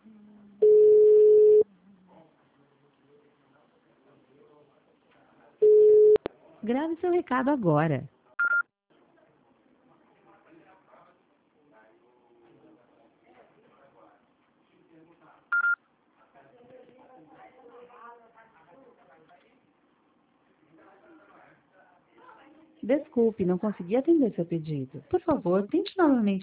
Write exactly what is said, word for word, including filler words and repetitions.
Grave seu recado agora. Desculpe, não consegui atender seu pedido. Por favor, tente novamente.